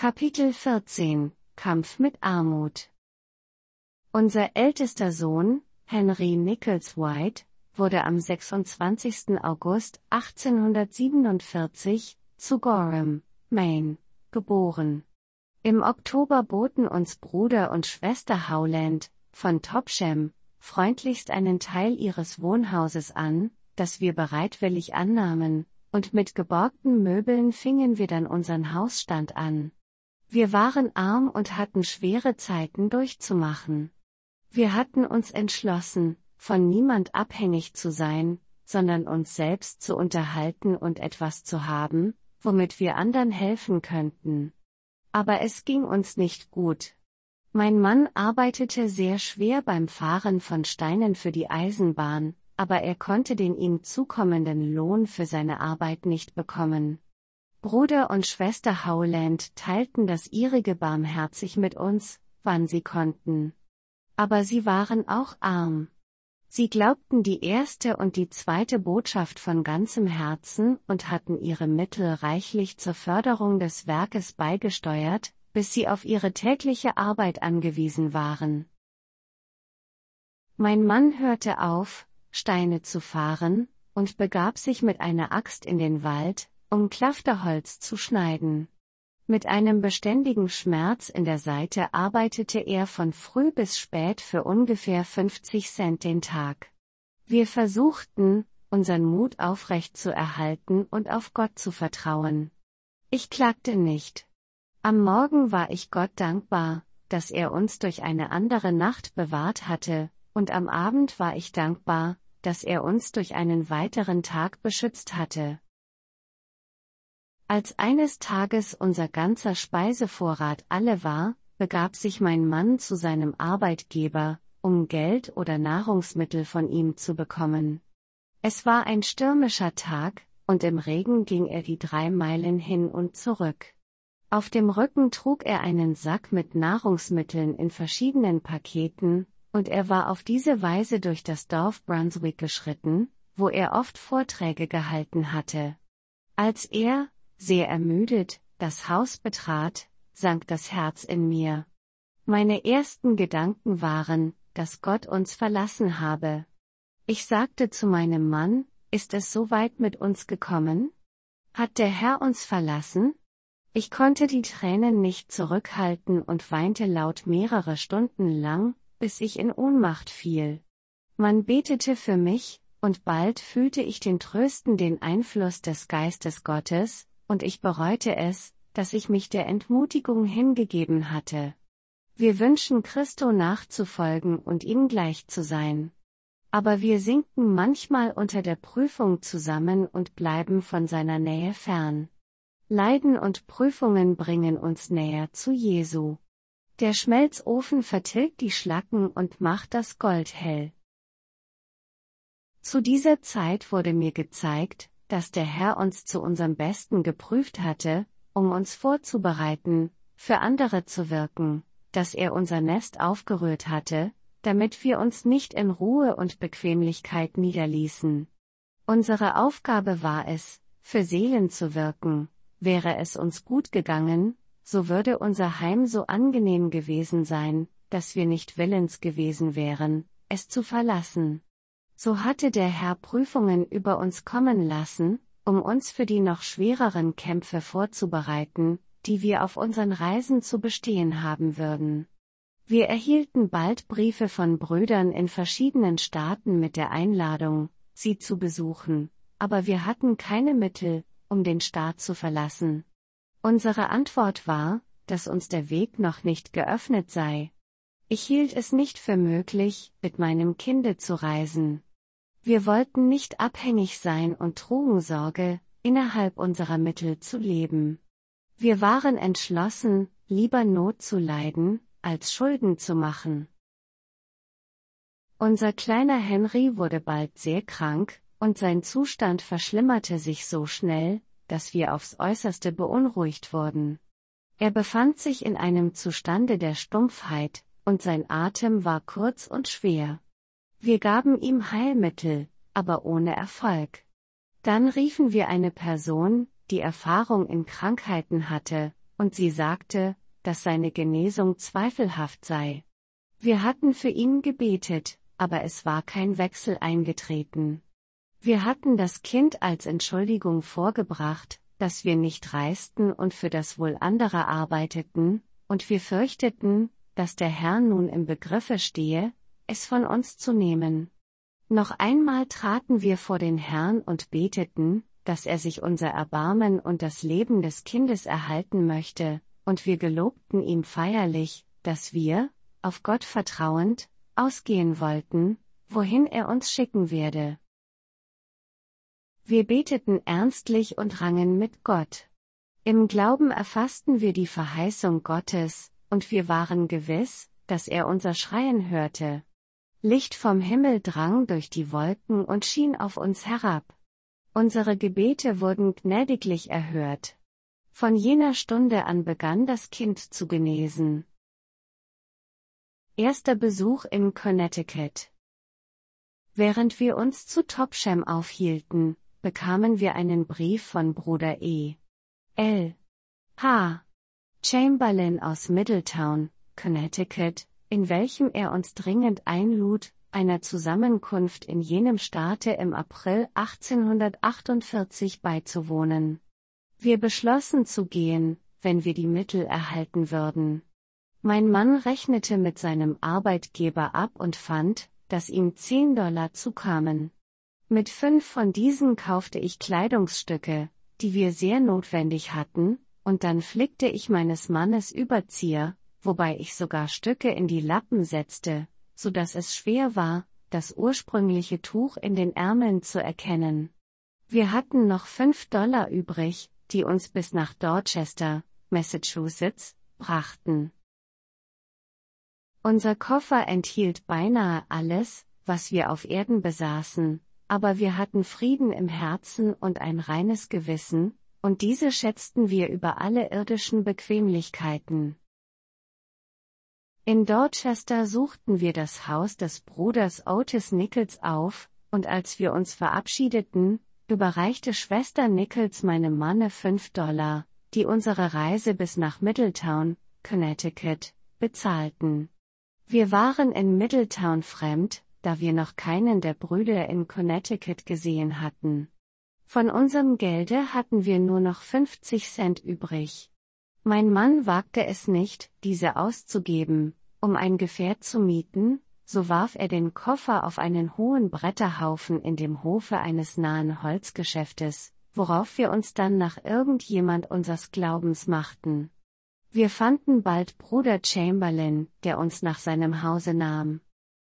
Kapitel 14 – Kampf mit Armut. Unser ältester Sohn, Henry Nichols White, wurde am 26. August 1847 zu Gorham, Maine, geboren. Im Oktober boten uns Bruder und Schwester Howland von Topsham freundlichst einen Teil ihres Wohnhauses an, das wir bereitwillig annahmen, und mit geborgten Möbeln fingen wir dann unseren Hausstand an. Wir waren arm und hatten schwere Zeiten durchzumachen. Wir hatten uns entschlossen, von niemand abhängig zu sein, sondern uns selbst zu unterhalten und etwas zu haben, womit wir anderen helfen könnten. Aber es ging uns nicht gut. Mein Mann arbeitete sehr schwer beim Fahren von Steinen für die Eisenbahn, aber er konnte den ihm zukommenden Lohn für seine Arbeit nicht bekommen. Bruder und Schwester Howland teilten das ihrige barmherzig mit uns, wann sie konnten. Aber sie waren auch arm. Sie glaubten die erste und die zweite Botschaft von ganzem Herzen und hatten ihre Mittel reichlich zur Förderung des Werkes beigesteuert, bis sie auf ihre tägliche Arbeit angewiesen waren. Mein Mann hörte auf, Steine zu fahren, und begab sich mit einer Axt in den Wald, um Klafterholz zu schneiden. Mit einem beständigen Schmerz in der Seite arbeitete er von früh bis spät für ungefähr 50 Cent den Tag. Wir versuchten, unseren Mut aufrecht zu erhalten und auf Gott zu vertrauen. Ich klagte nicht. Am Morgen war ich Gott dankbar, dass er uns durch eine andere Nacht bewahrt hatte, und am Abend war ich dankbar, dass er uns durch einen weiteren Tag beschützt hatte. Als eines Tages unser ganzer Speisevorrat alle war, begab sich mein Mann zu seinem Arbeitgeber, um Geld oder Nahrungsmittel von ihm zu bekommen. Es war ein stürmischer Tag, und im Regen ging er die 3 Meilen hin und zurück. Auf dem Rücken trug er einen Sack mit Nahrungsmitteln in verschiedenen Paketen, und er war auf diese Weise durch das Dorf Brunswick geschritten, wo er oft Vorträge gehalten hatte. Als er, sehr ermüdet, das Haus betrat, sank das Herz in mir. Meine ersten Gedanken waren, dass Gott uns verlassen habe. Ich sagte zu meinem Mann: Ist es so weit mit uns gekommen? Hat der Herr uns verlassen? Ich konnte die Tränen nicht zurückhalten und weinte laut mehrere Stunden lang, bis ich in Ohnmacht fiel. Man betete für mich, und bald fühlte ich den tröstenden Einfluss des Geistes Gottes, und ich bereute es, dass ich mich der Entmutigung hingegeben hatte. Wir wünschen Christo nachzufolgen und ihm gleich zu sein. Aber wir sinken manchmal unter der Prüfung zusammen und bleiben von seiner Nähe fern. Leiden und Prüfungen bringen uns näher zu Jesu. Der Schmelzofen vertilgt die Schlacken und macht das Gold hell. Zu dieser Zeit wurde mir gezeigt, dass der Herr uns zu unserem Besten geprüft hatte, um uns vorzubereiten, für andere zu wirken, dass er unser Nest aufgerührt hatte, damit wir uns nicht in Ruhe und Bequemlichkeit niederließen. Unsere Aufgabe war es, für Seelen zu wirken. Wäre es uns gut gegangen, so würde unser Heim so angenehm gewesen sein, dass wir nicht willens gewesen wären, es zu verlassen. So hatte der Herr Prüfungen über uns kommen lassen, um uns für die noch schwereren Kämpfe vorzubereiten, die wir auf unseren Reisen zu bestehen haben würden. Wir erhielten bald Briefe von Brüdern in verschiedenen Staaten mit der Einladung, sie zu besuchen, aber wir hatten keine Mittel, um den Staat zu verlassen. Unsere Antwort war, dass uns der Weg noch nicht geöffnet sei. Ich hielt es nicht für möglich, mit meinem Kinde zu reisen. Wir wollten nicht abhängig sein und trugen Sorge, innerhalb unserer Mittel zu leben. Wir waren entschlossen, lieber Not zu leiden, als Schulden zu machen. Unser kleiner Henry wurde bald sehr krank, und sein Zustand verschlimmerte sich so schnell, dass wir aufs Äußerste beunruhigt wurden. Er befand sich in einem Zustande der Stumpfheit, und sein Atem war kurz und schwer. Wir gaben ihm Heilmittel, aber ohne Erfolg. Dann riefen wir eine Person, die Erfahrung in Krankheiten hatte, und sie sagte, dass seine Genesung zweifelhaft sei. Wir hatten für ihn gebetet, aber es war kein Wechsel eingetreten. Wir hatten das Kind als Entschuldigung vorgebracht, dass wir nicht reisten und für das Wohl anderer arbeiteten, und wir fürchteten, dass der Herr nun im Begriffe stehe, es von uns zu nehmen. Noch einmal traten wir vor den Herrn und beteten, dass er sich unser Erbarmen und das Leben des Kindes erhalten möchte, und wir gelobten ihm feierlich, dass wir, auf Gott vertrauend, ausgehen wollten, wohin er uns schicken werde. Wir beteten ernstlich und rangen mit Gott. Im Glauben erfassten wir die Verheißung Gottes, und wir waren gewiss, dass er unser Schreien hörte. Licht vom Himmel drang durch die Wolken und schien auf uns herab. Unsere Gebete wurden gnädiglich erhört. Von jener Stunde an begann das Kind zu genesen. Erster Besuch in Connecticut. Während wir uns zu Topsham aufhielten, bekamen wir einen Brief von Bruder E. L. H. Chamberlain aus Middletown, Connecticut, in welchem er uns dringend einlud, einer Zusammenkunft in jenem Staate im April 1848 beizuwohnen. Wir beschlossen zu gehen, wenn wir die Mittel erhalten würden. Mein Mann rechnete mit seinem Arbeitgeber ab und fand, dass ihm $10 zukamen. Mit 5 von diesen kaufte ich Kleidungsstücke, die wir sehr notwendig hatten, und dann flickte ich meines Mannes Überzieher, wobei ich sogar Stücke in die Lappen setzte, so dass es schwer war, das ursprüngliche Tuch in den Ärmeln zu erkennen. Wir hatten noch $5 übrig, die uns bis nach Dorchester, Massachusetts, brachten. Unser Koffer enthielt beinahe alles, was wir auf Erden besaßen, aber wir hatten Frieden im Herzen und ein reines Gewissen, und diese schätzten wir über alle irdischen Bequemlichkeiten. In Dorchester suchten wir das Haus des Bruders Otis Nichols auf, und als wir uns verabschiedeten, überreichte Schwester Nichols meinem Manne $5, die unsere Reise bis nach Middletown, Connecticut, bezahlten. Wir waren in Middletown fremd, da wir noch keinen der Brüder in Connecticut gesehen hatten. Von unserem Gelde hatten wir nur noch 50 Cent übrig. Mein Mann wagte es nicht, diese auszugeben, um ein Gefährt zu mieten, so warf er den Koffer auf einen hohen Bretterhaufen in dem Hofe eines nahen Holzgeschäftes, worauf wir uns dann nach irgendjemand unseres Glaubens machten. Wir fanden bald Bruder Chamberlain, der uns nach seinem Hause nahm.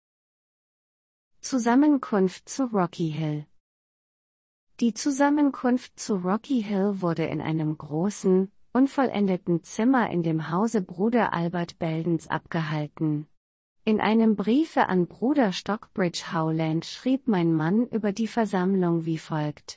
Zusammenkunft zu Rocky Hill. Die Zusammenkunft zu Rocky Hill wurde in einem großen, unvollendeten Zimmer in dem Hause Bruder Albert Beldens abgehalten. In einem Briefe an Bruder Stockbridge Howland schrieb mein Mann über die Versammlung wie folgt.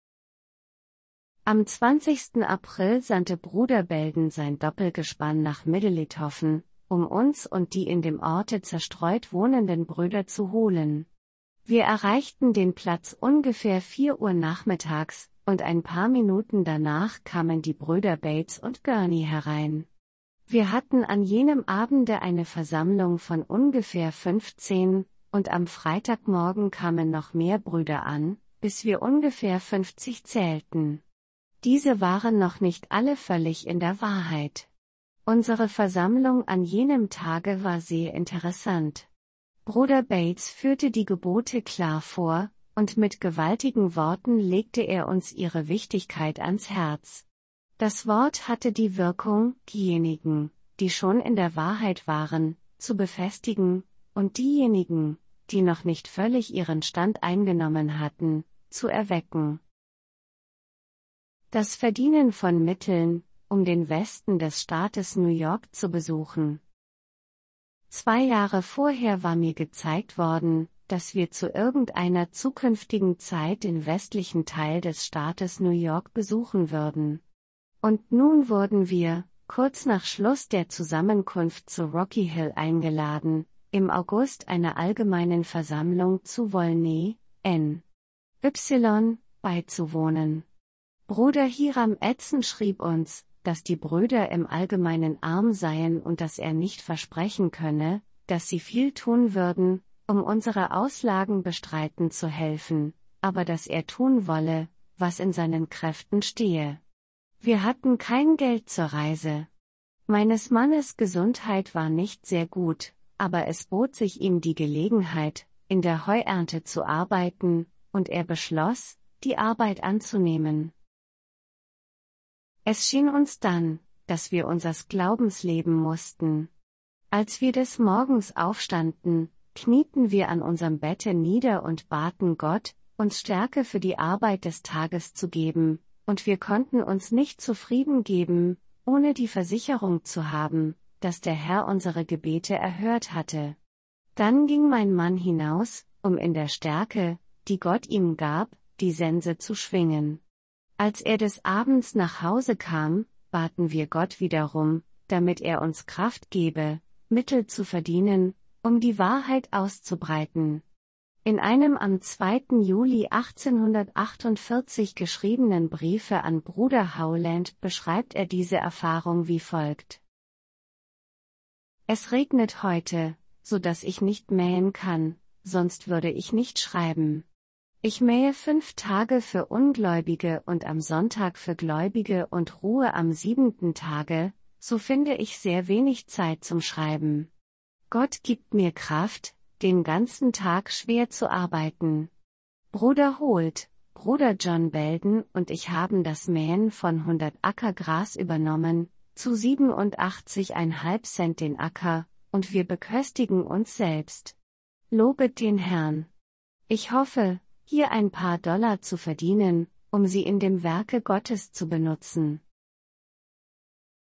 Am 20. April sandte Bruder Belden sein Doppelgespann nach Middletown, um uns und die in dem Orte zerstreut wohnenden Brüder zu holen. Wir erreichten den Platz ungefähr 4 Uhr nachmittags, und ein paar Minuten danach kamen die Brüder Bates und Gurney herein. Wir hatten an jenem Abende eine Versammlung von ungefähr 15, und am Freitagmorgen kamen noch mehr Brüder an, bis wir ungefähr 50 zählten. Diese waren noch nicht alle völlig in der Wahrheit. Unsere Versammlung an jenem Tage war sehr interessant. Bruder Bates führte die Gebote klar vor, und mit gewaltigen Worten legte er uns ihre Wichtigkeit ans Herz. Das Wort hatte die Wirkung, diejenigen, die schon in der Wahrheit waren, zu befestigen, und diejenigen, die noch nicht völlig ihren Stand eingenommen hatten, zu erwecken. Das Verdienen von Mitteln, um den Westen des Staates New York zu besuchen. 2 Jahre vorher war mir gezeigt worden, dass wir zu irgendeiner zukünftigen Zeit den westlichen Teil des Staates New York besuchen würden. Und nun wurden wir, kurz nach Schluss der Zusammenkunft zu Rocky Hill eingeladen, im August einer allgemeinen Versammlung zu Volney, N.Y., beizuwohnen. Bruder Hiram Edson schrieb uns, dass die Brüder im Allgemeinen arm seien und dass er nicht versprechen könne, dass sie viel tun würden, um unsere Auslagen bestreiten zu helfen, aber dass er tun wolle, was in seinen Kräften stehe. Wir hatten kein Geld zur Reise. Meines Mannes Gesundheit war nicht sehr gut, aber es bot sich ihm die Gelegenheit, in der Heuernte zu arbeiten, und er beschloss, die Arbeit anzunehmen. Es schien uns dann, dass wir unsers Glaubens leben mussten. Als wir des Morgens aufstanden, knieten wir an unserem Bette nieder und baten Gott, uns Stärke für die Arbeit des Tages zu geben, und wir konnten uns nicht zufrieden geben, ohne die Versicherung zu haben, dass der Herr unsere Gebete erhört hatte. Dann ging mein Mann hinaus, um in der Stärke, die Gott ihm gab, die Sense zu schwingen. Als er des Abends nach Hause kam, baten wir Gott wiederum, damit er uns Kraft gebe, Mittel zu verdienen, um die Wahrheit auszubreiten. In einem am 2. Juli 1848 geschriebenen Briefe an Bruder Howland beschreibt er diese Erfahrung wie folgt. Es regnet heute, so dass ich nicht mähen kann, sonst würde ich nicht schreiben. Ich mähe 5 Tage für Ungläubige und am Sonntag für Gläubige und ruhe am 7. Tage, so finde ich sehr wenig Zeit zum Schreiben. Gott gibt mir Kraft, den ganzen Tag schwer zu arbeiten. Bruder Holt, Bruder John Belden und ich haben das Mähen von 100 Acker Gras übernommen, zu 87,5 Cent den Acker, und wir beköstigen uns selbst. Lobet den Herrn. Ich hoffe, hier ein paar Dollar zu verdienen, um sie in dem Werke Gottes zu benutzen.